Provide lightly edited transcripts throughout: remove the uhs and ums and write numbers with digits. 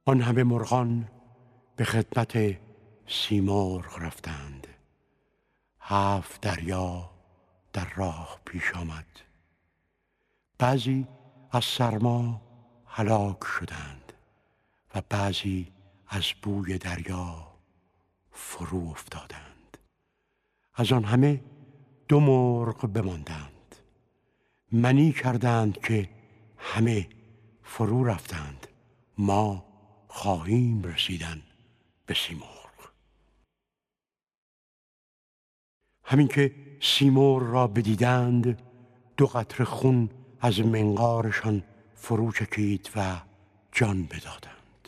آن همه مرغان به خدمت سیمرغ رفتند. 7 دریا در راه پیش آمد. بعضی از سرما هلاک شدند و بعضی از بوی دریا فرو افتادند. از آن همه 2 مرغ بماندند. منی کردند که همه فرو رفتند، ما خواهیم رسیدن به سیمرغ. همین که سیمرغ را بدیدند 2 قطره خون از منقارشان فرو چکید و جان بدادند.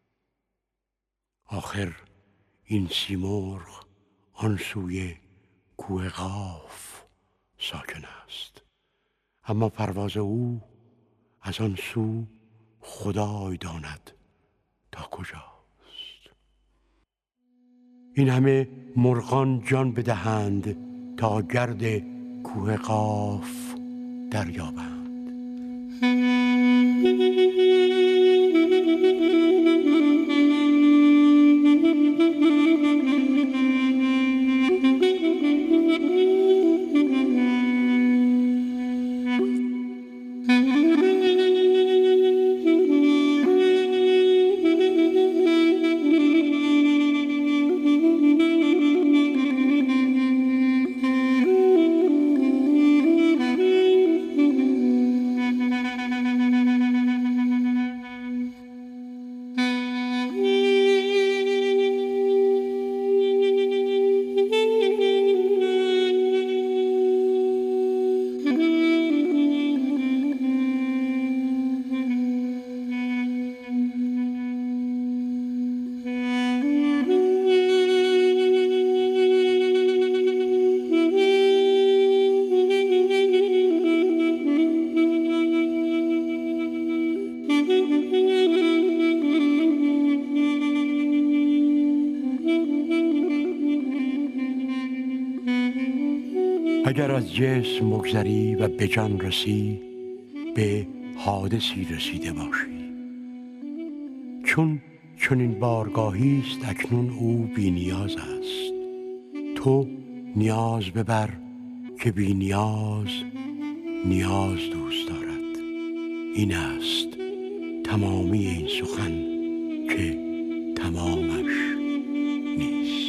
آخر این سیمرغ آن سوی کوه قاف ساکن است، اما پرواز او از آن سو خدای داند تا کجاست. این همه مرغان جان بدهند تا گرد کوه قاف دریابند. اگر از جسم مگذری و به جان رسی، به حادثی رسیده باشی. چون این بارگاهی است اکنون او بی نیاز است. تو نیاز ببر که بی نیاز نیاز دوست دارد. این است تمامی این سخن که تمامش نیست.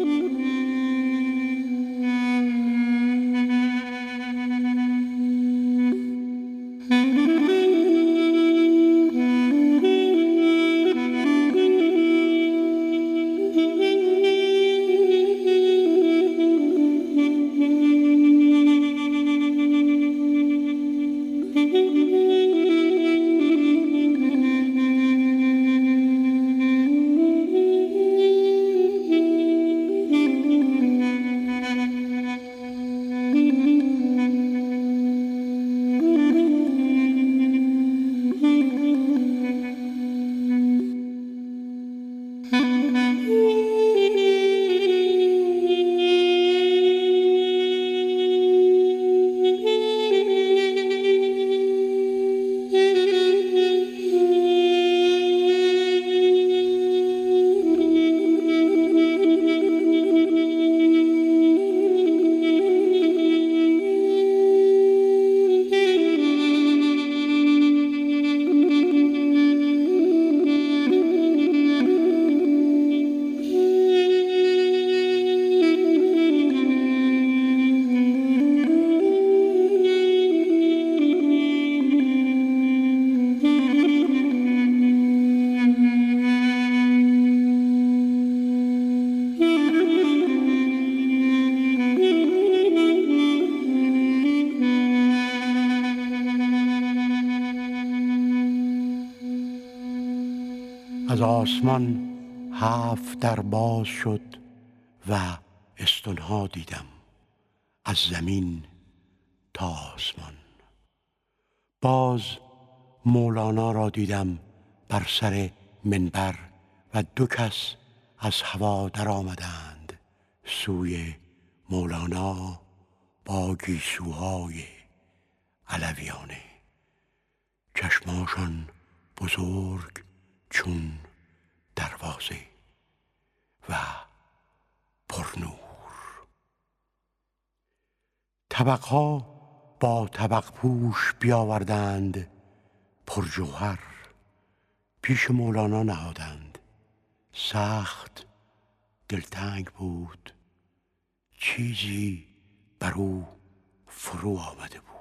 از آسمان 7 در باز شد و استنها دیدم از زمین تا آسمان. باز مولانا را دیدم بر سر منبر و 2 کس از هوا در آمدند سوی مولانا با گیسوهای علویانه. چشماشان بزرگ چون تازه و پرنور. طبقها با طبق پوش بیاوردند پرجوهر، پیش مولانا نهادند. سخت دلتنگ بود، چیزی بر او فرو آمده بود.